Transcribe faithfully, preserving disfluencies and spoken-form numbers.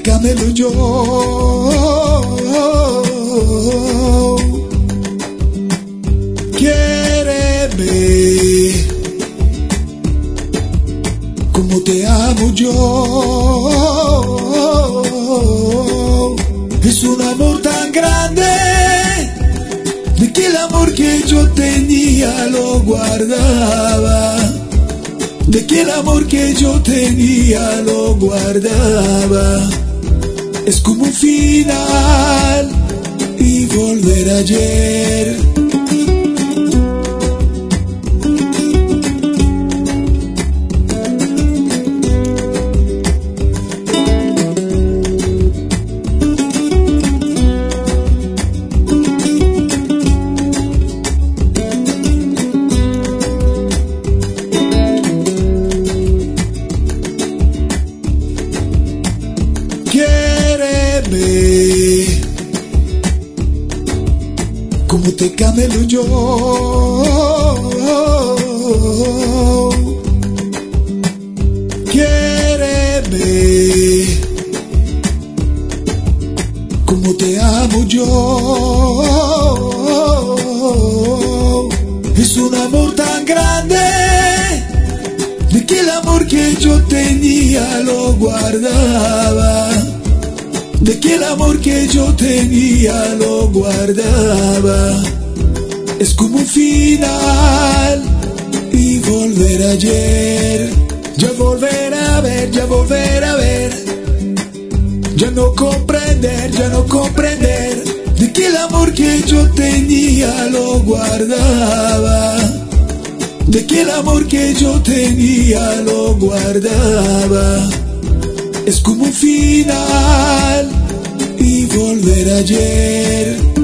Hipotecámelo yo. Quiéreme como te amo yo. Es un amor tan grande de que el amor que yo tenía lo guardaba, de que el amor que yo tenía lo guardaba. Es como un final y volver ayer. Quiéreme como te camelo yo. Quiéreme como te amo yo. Es un amor tan grande de que el amor que yo tenía lo guardaba, de que el amor que yo tenía lo guardaba. Es como un final y volver ayer. Ya volver a ver, ya volver a ver, ya no comprender, ya no comprender, de que el amor que yo tenía lo guardaba, de que el amor que yo tenía lo guardaba. Es como un final y volver ayer.